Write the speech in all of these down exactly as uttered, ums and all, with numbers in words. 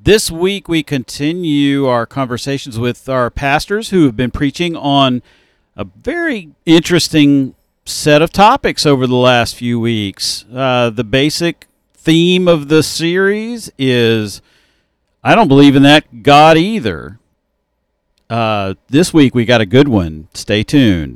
This week we continue our conversations with our pastors who have been preaching on a very interesting set of topics over the last few weeks. Uh, the basic theme of the series is, I don't believe in that God either. Uh, this week we got a good one. Stay tuned.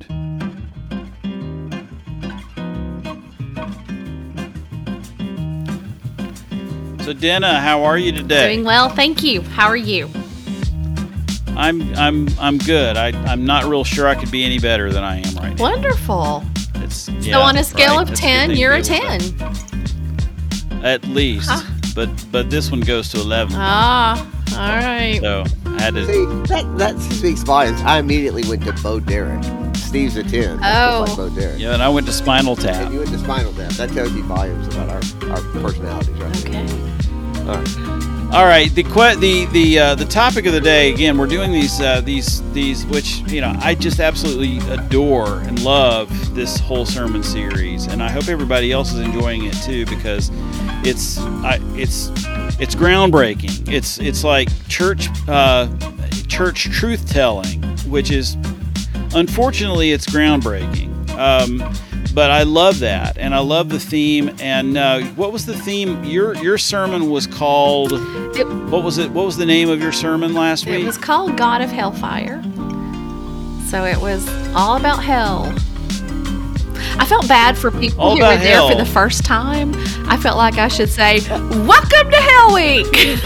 So, Denna, how are you today? Doing well, thank you. How are you? I'm I'm I'm good. I I'm not real sure I could be any better than I am right now. Wonderful. It's So yeah, on a scale right. of That's ten, good you're a thing to be ten. able to- At least, Huh? but but this one goes to eleven. Ah, all right. So I had to. See, that, that speaks volumes. I immediately went to Bo Derek. Steve's a ten. Oh. Like Bo Derek. Yeah, and I went to Spinal Tap. And you went to Spinal Tap. That tells you volumes about our, our personalities, right? Okay. All right. All right, the que- the the uh, the topic of the day again. We're doing these uh, these these which you know I just absolutely adore and love this whole sermon series, and I hope everybody else is enjoying it too because it's I, it's it's groundbreaking. It's it's like church uh, church truth telling, which is unfortunately it's groundbreaking. Um, But I love that, and I love the theme. And uh, what was the theme? Your your sermon was called. It, What was it? What was the name of your sermon last it week? was called God of Hellfire. So it was all about hell. I felt bad for people All who were about there hell. for the first time. I felt like I should say, "Welcome to Hell Week."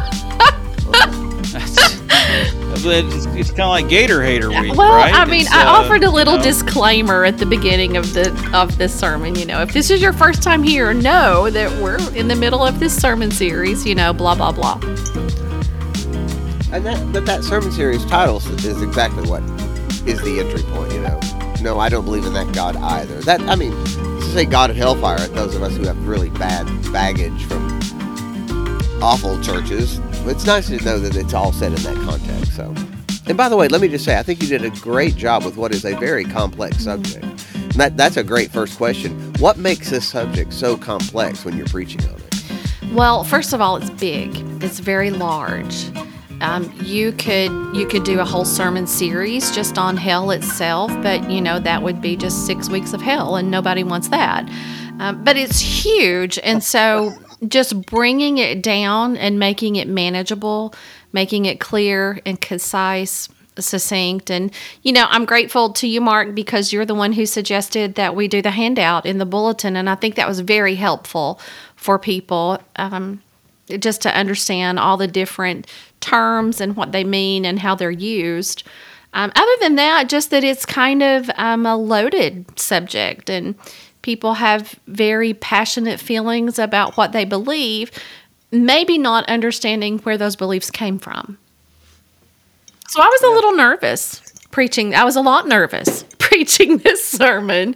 it's it's kind of like Gator Hater Week, Well, right? I mean, It's, I uh, offered a little you know, disclaimer at the beginning of the of this sermon. You know, if this is your first time here, know that we're in the middle of this sermon series. You know, blah blah blah. And that, but that sermon series title is exactly what is the entry point, you know. No, I don't believe in that God either. That, I mean, to say God of Hellfire, those of us who have really bad baggage from awful churches, it's nice to know that it's all said in that context. So, and by the way, let me just say, I think you did a great job with what is a very complex subject. And that that's a great first question. What makes this subject so complex when you're preaching on it? Well, first of all, it's big. It's very large. Um, you could you could do a whole sermon series just on hell itself, but you know that would be just six weeks of hell, and nobody wants that. Um, but it's huge, and so just bringing it down and making it manageable, making it clear and concise, succinct. And, you know, I'm grateful to you, Mark, because you're the one who suggested that we do the handout in the bulletin. And I think that was very helpful for people um, just to understand all the different terms and what they mean and how they're used. Um, other than that, just that it's kind of um, a loaded subject, and people have very passionate feelings about what they believe, maybe not understanding where those beliefs came from. So I was a little nervous preaching. I was a lot nervous preaching this sermon.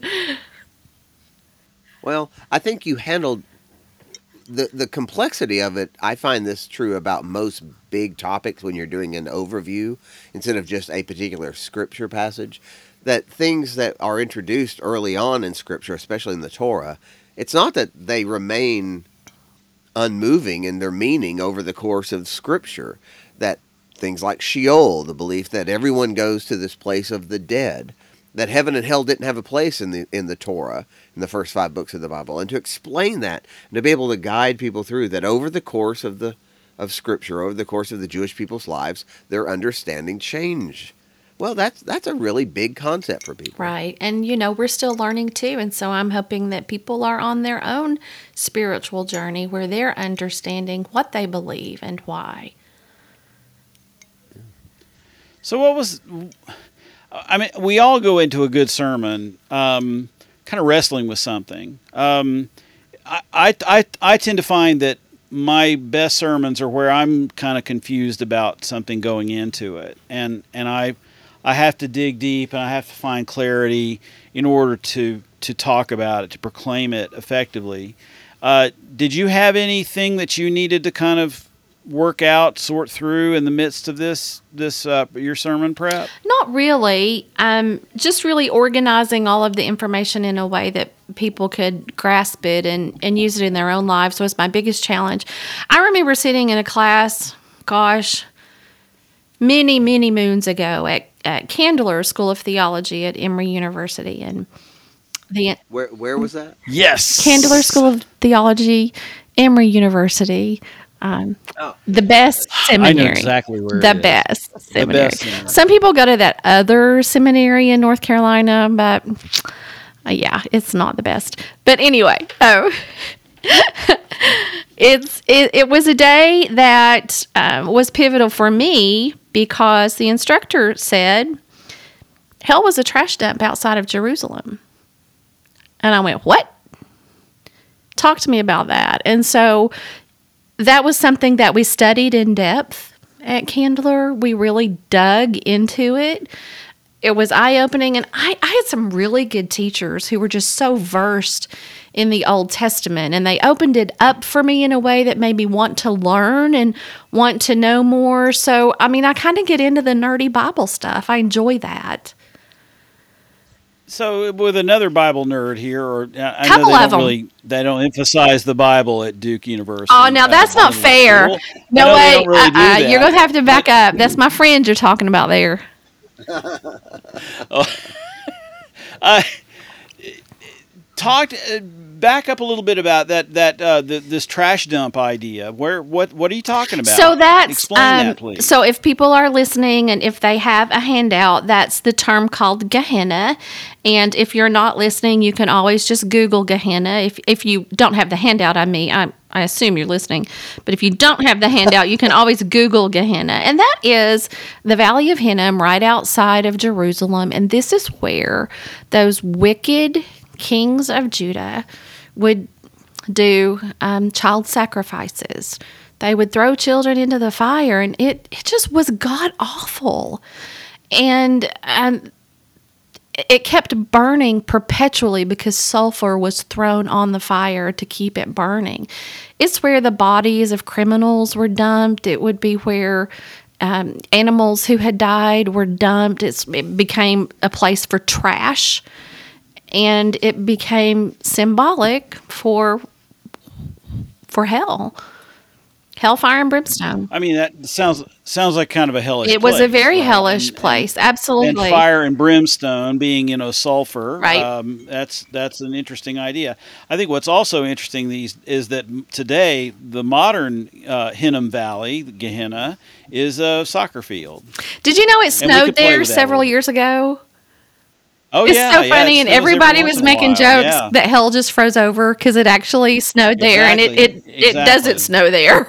Well, I think you handled the the complexity of it. I find this true about most big topics when you're doing an overview instead of just a particular scripture passage. That things that are introduced early on in Scripture, especially in the Torah, it's not that they remain unmoving in their meaning over the course of Scripture. That things like Sheol, the belief that everyone goes to this place of the dead, that heaven and hell didn't have a place in the in the Torah, in the first five books of the Bible, and to explain that, and to be able to guide people through that over the course of the of Scripture, over the course of the Jewish people's lives, their understanding changed. Well, that's that's a really big concept for people. Right. And, you know, we're still learning too. And so I'm hoping that people are on their own spiritual journey where they're understanding what they believe and why. So what was? I mean, we all go into a good sermon, um, kind of wrestling with something. Um, I, I I I tend to find that my best sermons are where I'm kind of confused about something going into it, and and I. I have to dig deep and I have to find clarity in order to, to talk about it, to proclaim it effectively. Uh, did you have anything that you needed to kind of work out, sort through in the midst of this this uh, your sermon prep? Not really. Um, just really organizing all of the information in a way that people could grasp it and, and use it in their own lives was my biggest challenge. I remember sitting in a class, gosh, many, many moons ago at, at Candler School of Theology at Emory University. And the Where where was that? Yes. Candler School of Theology, Emory University. Um, Oh. The best seminary. I know exactly where it The is. best seminary. best seminary. Some people go to that other seminary in North Carolina, but uh, yeah, it's not the best. But anyway, oh, it's it, it was a day that um, was pivotal for me because the instructor said hell was a trash dump outside of Jerusalem, and I went, "What? Talk to me about that." And so that was something that we studied in depth at Candler. We really dug into it. It was eye-opening, and I, I had some really good teachers who were just so versed in the Old Testament, and they opened it up for me in a way that made me want to learn and want to know more. So, I mean, I kind of get into the nerdy Bible stuff. I enjoy that. So with another Bible nerd here, or I Couple know they of don't 'em. really they don't emphasize the Bible at Duke University. Oh, now that's Uh, not fair. I No know they way. don't really do uh-uh. that. You're going to have to back up. That's my friend you're talking about there. I talked uh, back up a little bit about that that uh, the, this trash dump idea. Where what what are you talking about? So that's explain um, that, please. So if people are listening and if they have a handout, that's the term called Gehenna. And if you're not listening, you can always just Google Gehenna. If if you don't have the handout, I mean, I I assume you're listening. But if you don't have the handout, you can always Google Gehenna, and that is the Valley of Hinnom, right outside of Jerusalem. And this is where those wicked kings of Judah would do um, child sacrifices. They would throw children into the fire, and it, it just was god awful. And um, it kept burning perpetually because sulfur was thrown on the fire to keep it burning. It's where the bodies of criminals were dumped. It would be where um, animals who had died were dumped. It's, it became a place for trash. And it became symbolic for for hell, hellfire and brimstone. I mean, that sounds sounds like kind of a hellish. It was a place, very right? hellish And- place, And, absolutely. and fire and brimstone being, you know, sulfur. Right. Um, that's that's an interesting idea. I think what's also interesting these is that m- today the modern uh, Hinnom Valley, Gehenna, is a soccer field. Did you know it we snowed could play there with that a several little. years ago? Oh It's yeah, so yeah, funny, it and snows every everybody once was in a making while, jokes yeah. that hell just froze over because it actually snowed there, and it it, Exactly, it doesn't exactly. snow there.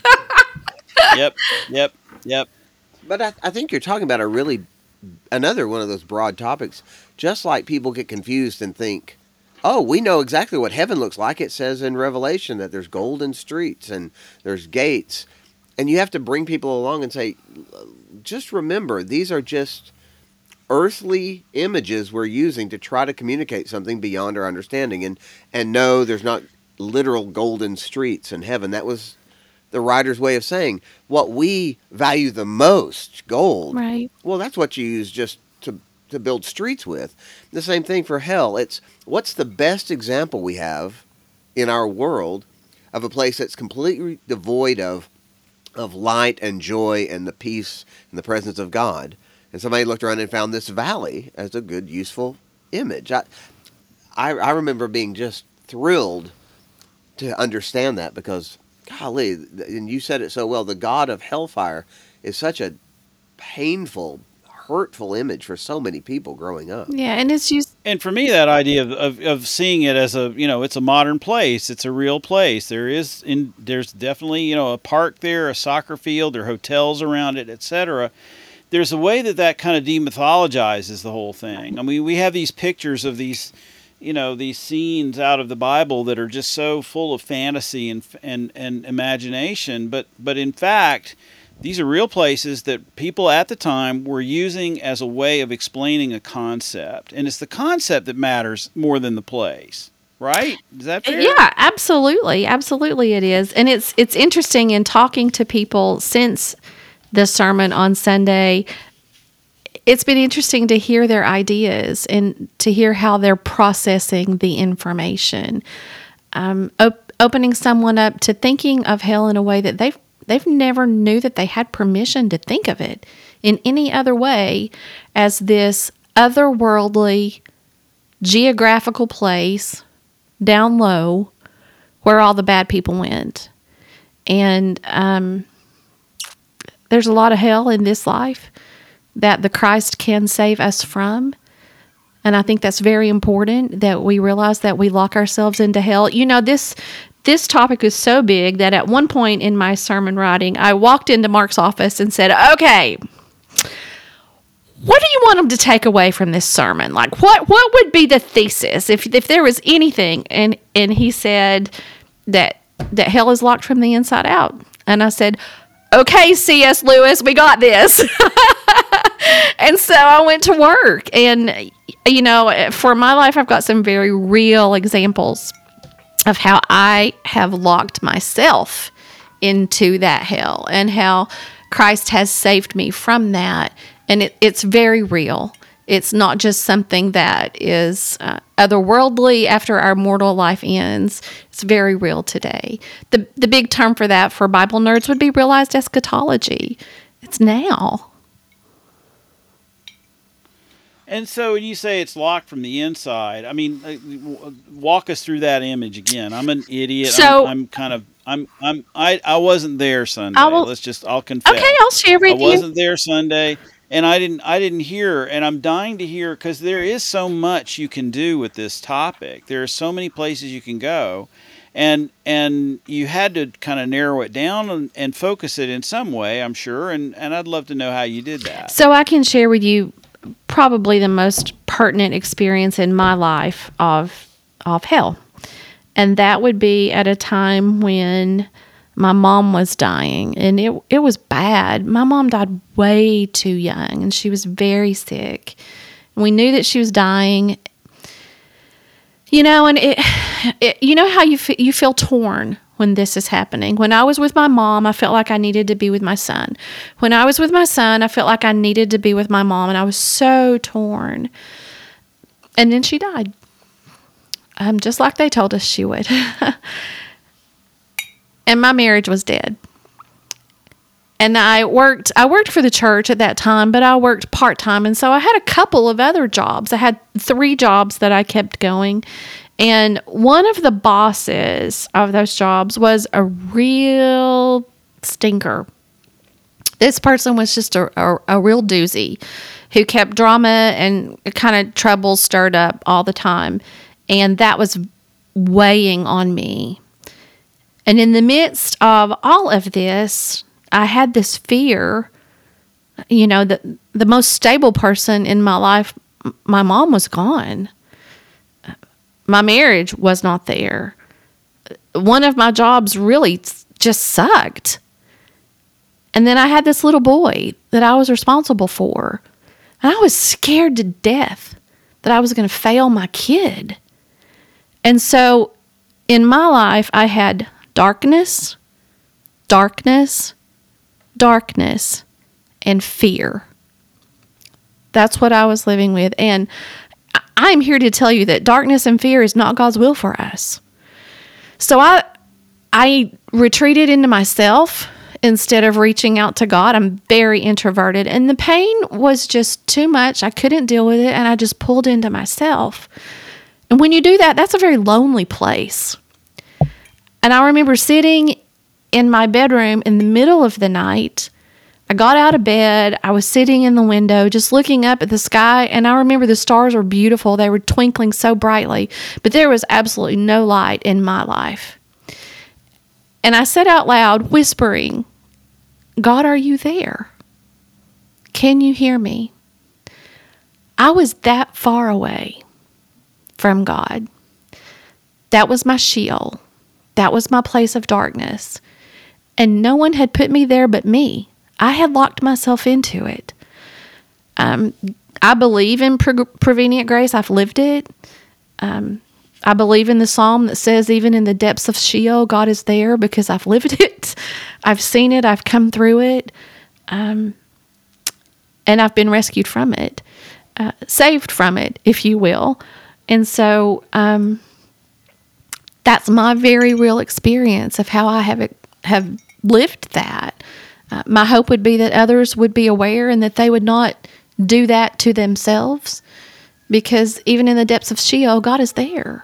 Yep, yep, yep. But I, I think you're talking about a really another one of those broad topics. Just like people get confused and think, "Oh, we know exactly what heaven looks like." It says in Revelation that there's golden streets and there's gates, and you have to bring people along and say, "Just remember, these are just earthly images we're using to try to communicate something beyond our understanding." And and no, there's not literal golden streets in heaven. That was the writer's way of saying what we value the most, gold. Right. Well, that's what you use just to to build streets with. The same thing for hell. It's what's the best example we have in our world of a place that's completely devoid of of light and joy and the peace and the presence of God. And somebody looked around and found this valley as a good, useful image. I, I, I remember being just thrilled to understand that because, golly, and you said it so well, the God of hellfire is such a painful, hurtful image for so many people growing up. Yeah, and it's used. And for me, that idea of, of, of seeing it as a, you know, it's a modern place, it's a real place. There is, in there's definitely, you know, a park there, a soccer field, there are hotels around it, et cetera. There's a way that that kind of demythologizes the whole thing. I mean, we have these pictures of these, you know, these scenes out of the Bible that are just so full of fantasy and and, and imagination. But but in fact, these are real places that people at the time were using as a way of explaining a concept. And it's the concept that matters more than the place. right? Is that fair? Yeah, absolutely. Absolutely it is. And it's it's interesting in talking to people since the sermon on Sunday. It's been interesting to hear their ideas and to hear how they're processing the information. Um, op- opening someone up to thinking of hell in a way that they've they've never knew that they had permission to think of it in any other way as this otherworldly geographical place down low where all the bad people went. And um, there's a lot of hell in this life that the Christ can save us from. And I think that's very important that we realize that we lock ourselves into hell. You know, this this topic is so big that at one point in my sermon writing, I walked into Mark's office and said, okay, what do you want them to take away from this sermon? Like, what what would be the thesis if if there was anything? And and he said that that hell is locked from the inside out. And I said, okay, C S Lewis, we got this. And so I went to work. And, you know, for my life, I've got some very real examples of how I have locked myself into that hell and how Christ has saved me from that. And it, it's very real. It's not just something that is uh, otherworldly after our mortal life ends. It's very real today. The the big term for that for Bible nerds would be realized eschatology. It's now. And so when you say it's locked from the inside, I mean, uh, walk us through that image again. I'm an idiot. So, I'm, I'm kind of, I'm, I'm, I, I wasn't there Sunday. I will, Let's just, I'll confess. Okay, I'll share with I you. wasn't there Sunday. And I didn't I didn't hear, and I'm dying to hear, because there is so much you can do with this topic. There are so many places you can go, and and you had to kind of narrow it down and, and focus it in some way, I'm sure, and, and I'd love to know how you did that. So I can share with you probably the most pertinent experience in my life of of hell, and that would be at a time when my mom was dying, and it it was bad. My mom died way too young, and she was very sick. And we knew that she was dying. You know, and it, it you know how you f- you feel torn when this is happening. When I was with my mom, I felt like I needed to be with my son. When I was with my son, I felt like I needed to be with my mom, and I was so torn. And then she died, um, just like they told us she would. And my marriage was dead. And I worked I worked for the church at that time, but I worked part-time. And so I had a couple of other jobs. I had three jobs that I kept going. And one of the bosses of those jobs was a real stinker. This person was just a, a, a real doozy who kept drama and kind of trouble stirred up all the time. And that was weighing on me. And in the midst of all of this, I had this fear, you know, that the most stable person in my life, my mom, was gone. My marriage was not there. One of my jobs really just sucked. And then I had this little boy that I was responsible for. And I was scared to death that I was going to fail my kid. And so in my life, I had darkness, darkness, darkness, and fear. That's what I was living with. And I'm here to tell you that darkness and fear is not God's will for us. So I I retreated into myself instead of reaching out to God. I'm very introverted, and the pain was just too much. I couldn't deal with it, and I just pulled into myself. And when you do that, that's a very lonely place. And I remember sitting in my bedroom in the middle of the night. I got out of bed. I was sitting in the window just looking up at the sky. And I remember the stars were beautiful. They were twinkling so brightly. But there was absolutely no light in my life. And I said out loud, whispering, God, are you there? Can you hear me? I was that far away from God. That was my Sheol. That was my place of darkness. And no one had put me there but me. I had locked myself into it. Um, I believe in pre- prevenient grace. I've lived it. Um, I believe in the psalm that says, even in the depths of Sheol, God is there, because I've lived it. I've seen it. I've come through it. Um, and I've been rescued from it, uh, saved from it, if you will. And so um, that's my very real experience of how I have have lived that. Uh, my hope would be that others would be aware and that they would not do that to themselves, because even in the depths of Sheol, God is there.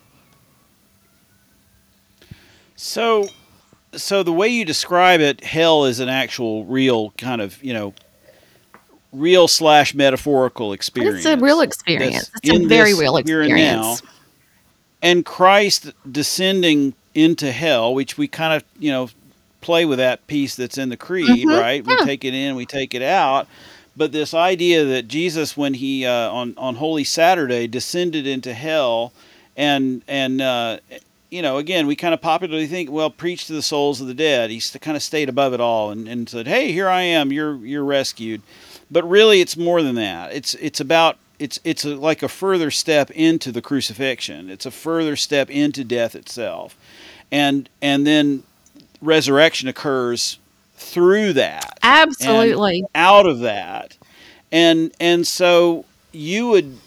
So, so the way you describe it, hell is an actual, real kind of, you know, real slash metaphorical experience. It's a real experience. It's a very this real here and now. experience. And Christ descending into hell, which we kind of, you know, play with that piece that's in the creed, Mm-hmm. right? We Yeah. take it in, we take it out. But this idea that Jesus, when he uh, on on Holy Saturday descended into hell, and and uh, you know, again, we kind of popularly think, well, preach to the souls of the dead. He kind of stayed above it all and, and said, hey, here I am, you're you're rescued. But really, it's more than that. It's it's about it's it's a, like a further step into the crucifixion. It's a further step into death itself, and and then resurrection occurs through that. Absolutely. And out of that, and and so you would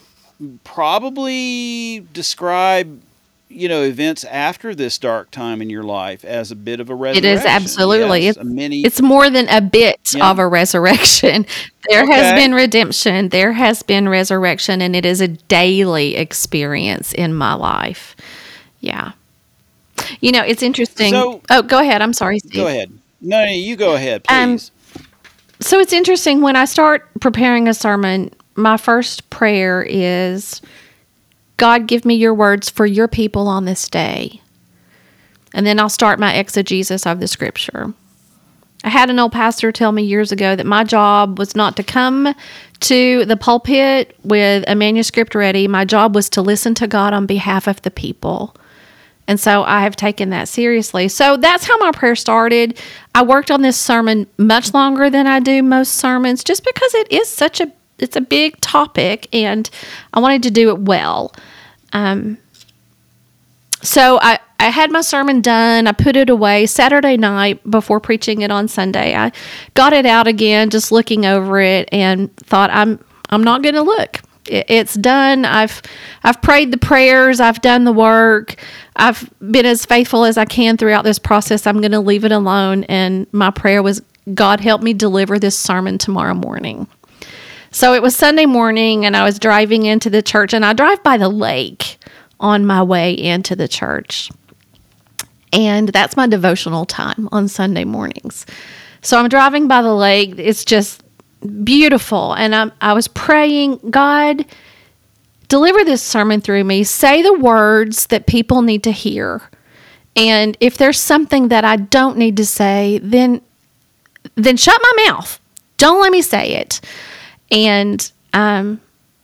probably describe, you know, events after this dark time in your life as a bit of a It resurrection. is absolutely. Yes, It's, a mini. it's more than a bit Yeah. of a resurrection. There has Okay. been redemption. There has been resurrection, and it is a daily experience in my life. Yeah. You know, it's interesting. So- oh, go ahead. I'm sorry, Steve. Go ahead. No, no, you go ahead, Um, please. So it's interesting, when I start preparing a sermon, my first prayer is, God, give me your words for your people on this day. And then I'll start my exegesis of the scripture. I had an old pastor tell me years ago that my job was not to come to the pulpit with a manuscript ready. My job was to listen to God on behalf of the people. And so I have taken that seriously. So that's how my prayer started. I worked on this sermon much longer than I do most sermons, just because it is such a it's a big topic, and I wanted to do it well. Um, so I, I had my sermon done. I put it away Saturday night before preaching it on Sunday. I got it out again, just looking over it, and thought, I'm I'm not going to look. It, it's done. I've I've prayed the prayers. I've done the work. I've been as faithful as I can throughout this process. I'm going to leave it alone. And my prayer was, God, help me deliver this sermon tomorrow morning. So it was Sunday morning, and I was driving into the church, and I drive by the lake on my way into the church. And that's my devotional time on Sunday mornings. So I'm driving by the lake. It's just beautiful. And I'm, I was praying, God, deliver this sermon through me. Say the words that people need to hear. And if there's something that I don't need to say, then then shut my mouth. Don't let me say it. And um,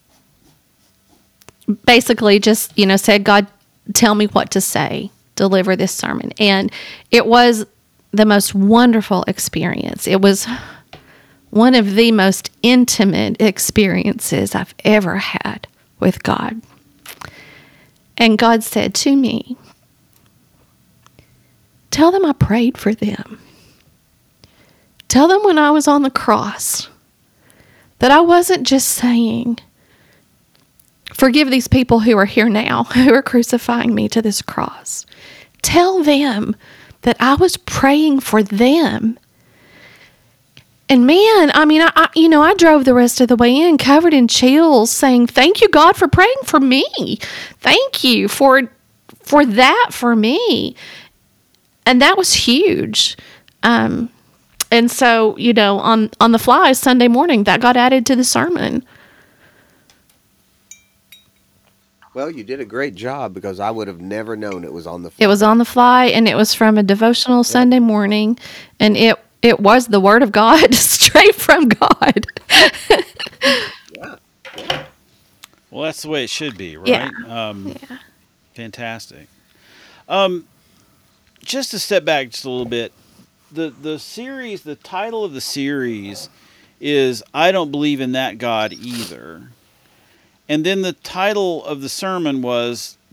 basically just, you know, said, God, tell me what to say. Deliver this sermon. And it was the most wonderful experience. It was one of the most intimate experiences I've ever had with God. And God said to me, tell them I prayed for them. Tell them when I was on the cross that I wasn't just saying, forgive these people who are here now, who are crucifying me to this cross. Tell them that I was praying for them. And man, I mean, I, I you know, I drove the rest of the way in covered in chills, saying, thank you, God, for praying for me. Thank you for for that for me. And that was huge. Um, and so, you know, on, on the fly Sunday morning, that got added to the sermon. Well, you did a great job, because I would have never known it was on the. It was on the fly, and it was from a devotional Sunday morning, and it it was the Word of God, straight from God. Yeah. Well, that's the way it should be, right? Yeah. Um, Fantastic. Um, just to step back just a little bit, the the series, the title of the series is "I Don't Believe in That God Either," and then the title of the sermon was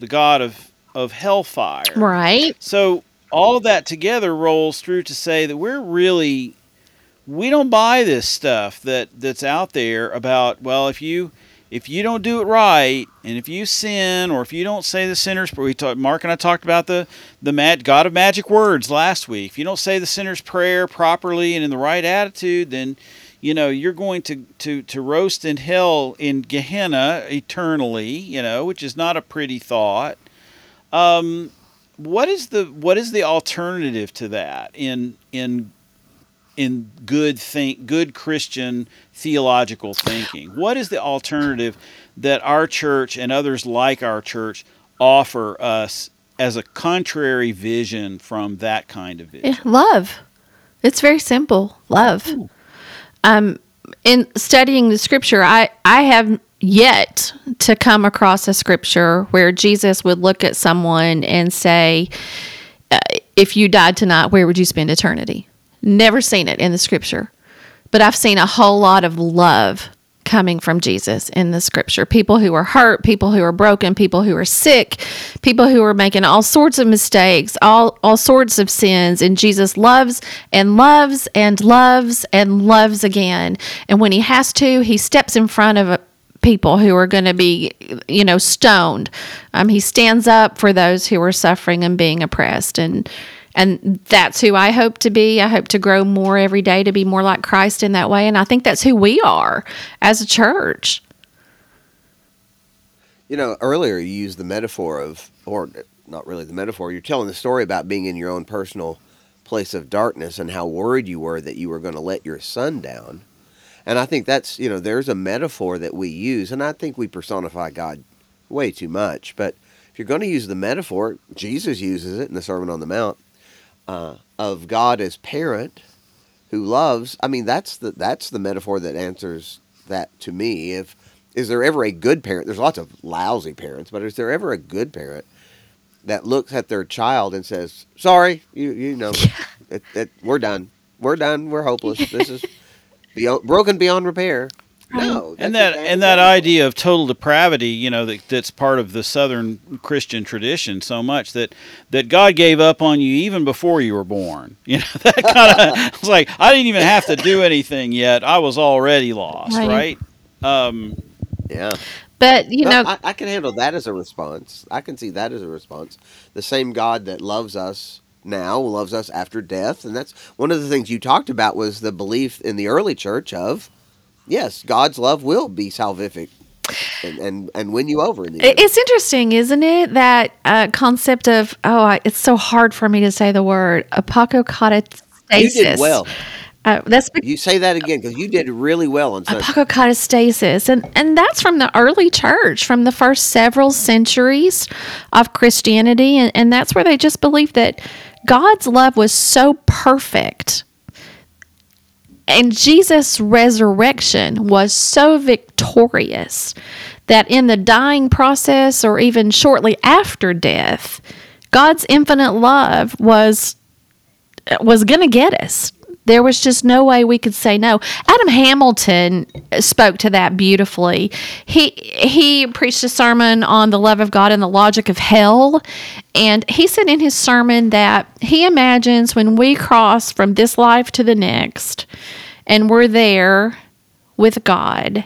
the God of, of hellfire. Right. So all of that together rolls through to say that we're really, we don't buy this stuff that, that's out there about, well, if you if you don't do it right, and if you sin, or if you don't say the sinner's prayer, we talked, Mark and I talked about the the mag, God of magic words last week. If you don't say the sinner's prayer properly and in the right attitude, then you know you're going to, to, to roast in hell in Gehenna eternally. You know, which is not a pretty thought. Um, what is the what is the alternative to that in in in good think good Christian theological thinking? What is the alternative that our church and others like our church offer us as a contrary vision from that kind of vision? Yeah, love. It's very simple. Love. Um, in studying the scripture, I, I have yet to come across a scripture where Jesus would look at someone and say, uh, if you died tonight, where would you spend eternity? Never seen it in the scripture. But I've seen a whole lot of love coming from Jesus in the scripture. People who are hurt, people who are broken, people who are sick, people who are making all sorts of mistakes, all, all sorts of sins. And Jesus loves and loves and loves and loves again. And when he has to, he steps in front of a people who are going to be, you know, stoned. Um, he stands up for those who are suffering and being oppressed. And And that's who I hope to be. I hope to grow more every day to be more like Christ in that way. And I think that's who we are as a church. You know, earlier you used the metaphor of, or not really the metaphor, you're telling the story about being in your own personal place of darkness and how worried you were that you were going to let your son down. And I think that's, you know, there's a metaphor that we use, and I think we personify God way too much. But if you're going to use the metaphor, Jesus uses it in the Sermon on the Mount. Uh, of God as parent who loves. I mean, that's the that's the metaphor that answers that to me. If is there ever a good parent? There's lots of lousy parents, but is there ever a good parent that looks at their child and says, "Sorry, you you know, it, it, we're done, we're done, we're hopeless. This is beyond, broken beyond repair." No, and that and that idea of total depravity, you know, that that's part of the Southern Christian tradition so much that, that God gave up on you even before you were born. You know, that kind of was like, I didn't even have to do anything yet. I was already lost, right? right? Um, yeah. But, you no, know, I, I can handle that as a response. I can see that as a response. The same God that loves us now loves us after death. And that's one of the things you talked about was the belief in the early church of, yes, God's love will be salvific and, and, and win you over in the end. It's interesting, isn't it? That uh, concept of, oh, I, it's so hard for me to say the word, apokatastasis. You did well. Uh, that's be- you say that again because you did really well on Sunday. Apokatastasis. And, and that's from the early church, from the first several centuries of Christianity. And, and that's where they just believed that God's love was so perfect. And Jesus' resurrection was so victorious that in the dying process or even shortly after death, God's infinite love was was going to get us. There was just no way we could say no. Adam Hamilton spoke to that beautifully. He he preached a sermon on the love of God and the logic of hell. And he said in his sermon that he imagines when we cross from this life to the next and we're there with God,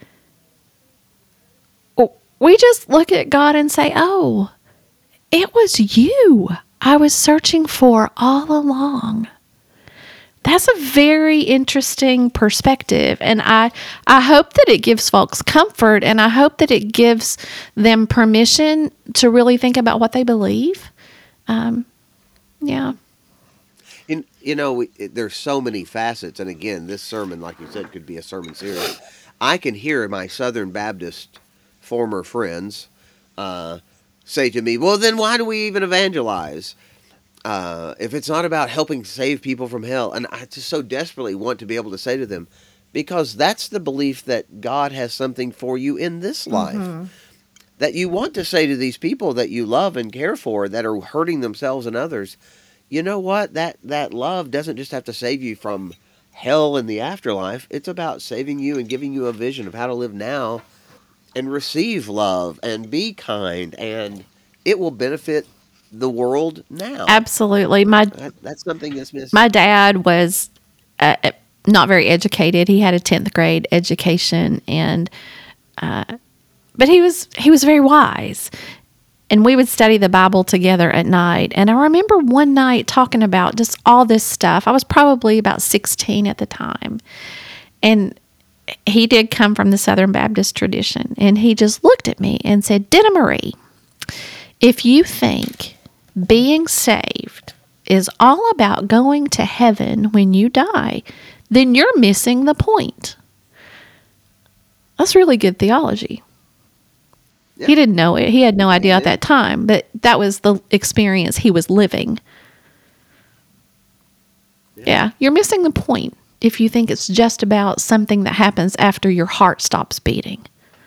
we just look at God and say, oh, it was you I was searching for all along. That's a very interesting perspective, and I, I hope that it gives folks comfort, and I hope that it gives them permission to really think about what they believe. Um, yeah. In, you know, we, it, there's so many facets, and again, this sermon, like you said, could be a sermon series. I can hear my Southern Baptist former friends uh, say to me, well, then why do we even evangelize? Uh, if it's not about helping save people from hell. And I just so desperately want to be able to say to them, because that's the belief that God has something for you in this life. Mm-hmm. That you want to say to these people that you love and care for that are hurting themselves and others, you know what? That, that love doesn't just have to save you from hell in the afterlife. It's about saving you and giving you a vision of how to live now and receive love and be kind and it will benefit the world now. Absolutely. My That, that's something that's missing. my dad was uh, not very educated. He had a tenth grade education, and uh, but he was he was very wise. And we would study the Bible together at night. And I remember one night talking about just all this stuff. I was probably about sixteen at the time. And he did come from the Southern Baptist tradition. And he just looked at me and said, Denna Marie, if you think being saved is all about going to heaven when you die, then you're missing the point. That's really good theology. Yeah. He didn't know it. He had no idea at Yeah. that time, but that was the experience he was living. Yeah. Yeah, you're missing the point if you think it's just about something that happens after your heart stops beating.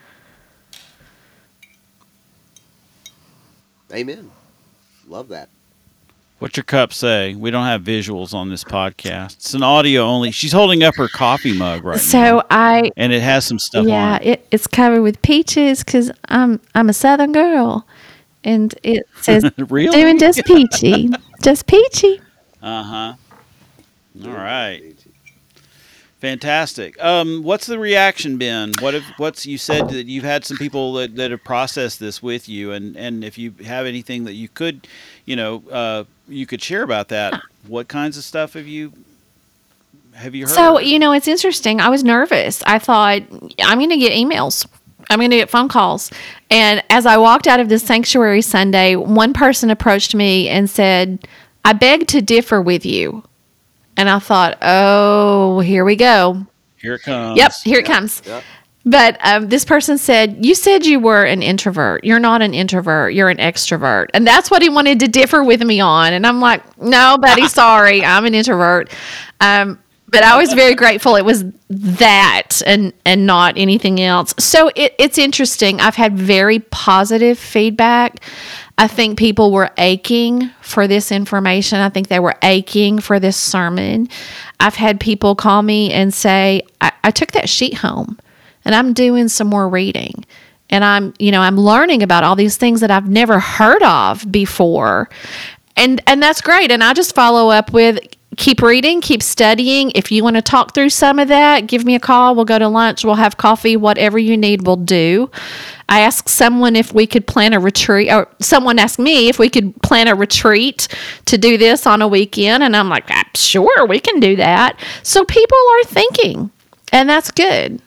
Amen. Love that. What's your cup say? We don't have visuals on this podcast. It's an audio only. She's holding up her coffee mug right now. So I, And it has some stuff yeah, on it. it, it's covered with peaches because I'm I'm a Southern girl, and it says Really? doing just peachy, just peachy. Uh-huh. All right. Fantastic. Um, what's the reaction been? What if what's you said that you've had some people that, that have processed this with you, and, and if you have anything that you could, you know, uh, you could share about that. What kinds of stuff have you have you heard? So, you know, it's interesting. I was nervous. I thought, I'm going to get emails. I'm going to get phone calls. And as I walked out of this sanctuary Sunday, one person approached me and said, I beg to differ with you. And I thought, oh, here we go. Here it comes. Yep, here it comes. Yep. But um, this person said, you said you were an introvert. You're not an introvert. You're an extrovert. And that's what he wanted to differ with me on. And I'm like, no, buddy, sorry. I'm an introvert. Um, but I was very grateful it was that and, and not anything else. So it, it's interesting. I've had very positive feedback. I think people were aching for this information. I think they were aching for this sermon. I've had people call me and say, I, I took that sheet home and I'm doing some more reading. And I'm, you know, I'm learning about all these things that I've never heard of before. And and that's great. And I just follow up with, keep reading, keep studying. If you want to talk through some of that, give me a call. We'll go to lunch. We'll have coffee. Whatever you need, we'll do. I asked someone if we could plan a retreat, or someone asked me if we could plan a retreat to do this on a weekend. And I'm like, ah, sure, we can do that. So people are thinking, and that's good.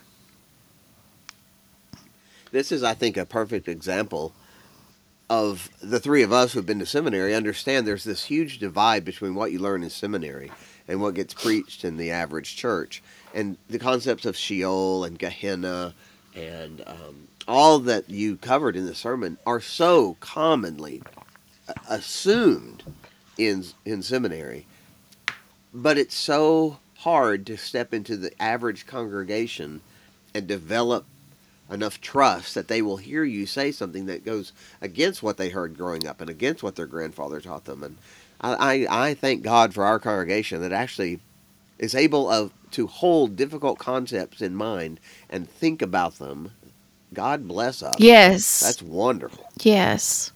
This is, I think, a perfect example of the three of us who've been to seminary understand there's this huge divide between what you learn in seminary and what gets preached in the average church. And the concepts of Sheol and Gehenna and um, all that you covered in the sermon are so commonly assumed in in seminary. But it's so hard to step into the average congregation and develop enough trust that they will hear you say something that goes against what they heard growing up and against what their grandfather taught them. And I, I, I thank God for our congregation that actually is able of to hold difficult concepts in mind and think about them. God bless us. Yes. That's wonderful. Yes.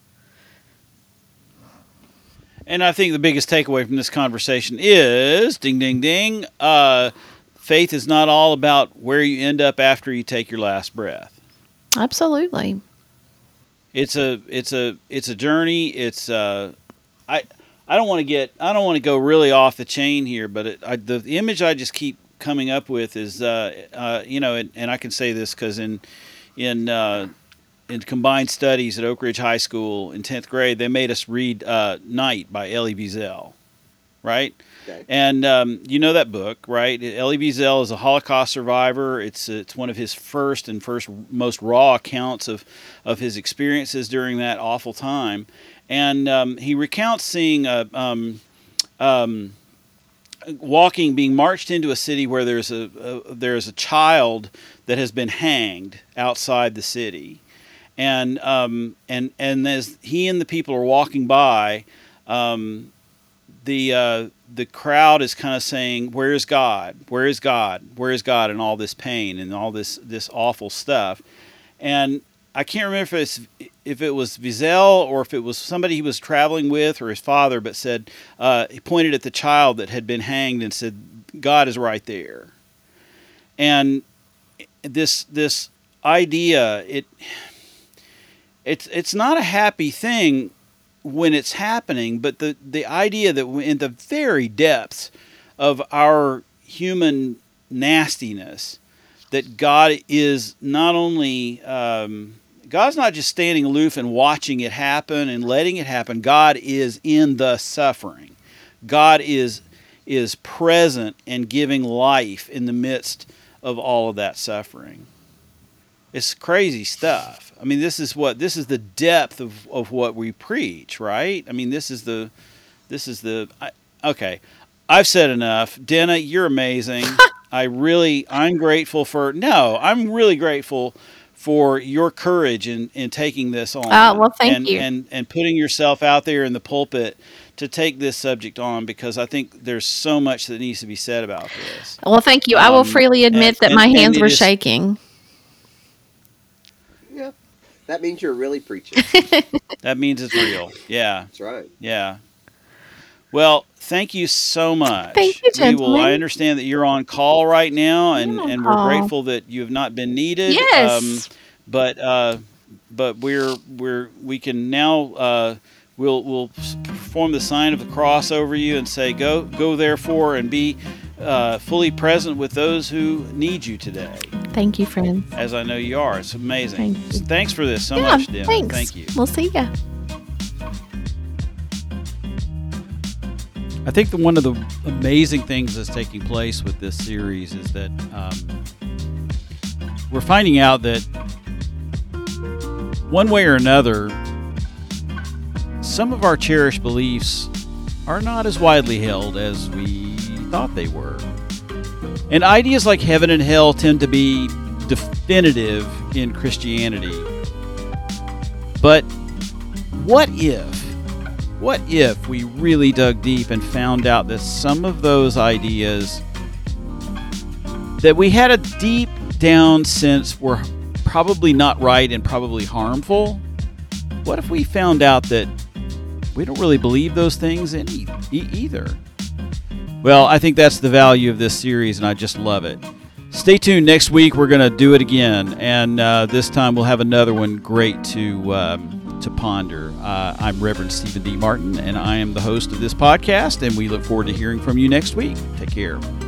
And I think the biggest takeaway from this conversation is, ding, ding, ding, uh, faith is not all about where you end up after you take your last breath. Absolutely. It's a, it's a, it's a journey. It's, uh, I, I don't want to get, I don't want to go really off the chain here, but it, I, the, the image I just keep coming up with is, uh, uh, you know, and, and I can say this because in, in, uh, in combined studies at Oak Ridge High School in tenth grade, they made us read uh, Night by Elie Wiesel, right? Okay. And um, you know that book, right? Elie Wiesel is a Holocaust survivor. It's it's one of his first and first most raw accounts of, of his experiences during that awful time. And um, he recounts seeing a, um, um, walking, being marched into a city where there's a, a there's a child that has been hanged outside the city. And um, and and as he and the people are walking by, um, the uh, the crowd is kind of saying, "Where is God? Where is God? Where is God?" And all this pain and all this this awful stuff. And I can't remember if it's if it was Wiesel or if it was somebody he was traveling with or his father, but said uh, he pointed at the child that had been hanged and said, "God is right there." And this this idea, it it's it's not a happy thing when it's happening, but the the idea that in the very depths of our human nastiness, that God is not only um, God's not just standing aloof and watching it happen and letting it happen. God is in the suffering. God is is present and giving life in the midst of all of that suffering. It's crazy stuff. I mean, this is what this is the depth of, of what we preach, right? I mean, this is the this is the I, okay. I've said enough. Denna, you're amazing. I really, I'm grateful for, no, I'm really grateful for your courage in, in taking this on. Oh, well, thank and, you. And, and putting yourself out there in the pulpit to take this subject on, because I think there's so much that needs to be said about this. Well, thank you. I will Um, freely admit and- that and- my and hands it were is- shaking. Yeah, that means you're really preaching. That means it's real. Yeah. That's right. Yeah. Well, thank you so much. Thank you, We will, gentlemen. I understand that you're on call right now, and, I'm on and we're call. grateful that you have not been needed. Yes. but uh, but we're we're we can now uh, we'll we'll perform the sign of the cross over you and say, go go therefore and be uh, fully present with those who need you today, Thank you, friends. as I know you are. It's amazing. Thank you. Thanks for this so yeah, much, Denna. thanks. Thank you. We'll see ya. I think that one of the amazing things that's taking place with this series is that um, we're finding out that one way or another, some of our cherished beliefs are not as widely held as we thought they were. And ideas like heaven and hell tend to be definitive in Christianity. But what if? What if we really dug deep and found out that some of those ideas that we had a deep down sense were probably not right and probably harmful? What if we found out that we don't really believe those things in e- e- either? Well, I think that's the value of this series, and I just love it. Stay tuned. Next week, we're going to do it again, and uh, this time we'll have another one great to um, to ponder. Uh, I'm Reverend Stephen D. Martin, and I am the host of this podcast, and we look forward to hearing from you next week. Take care.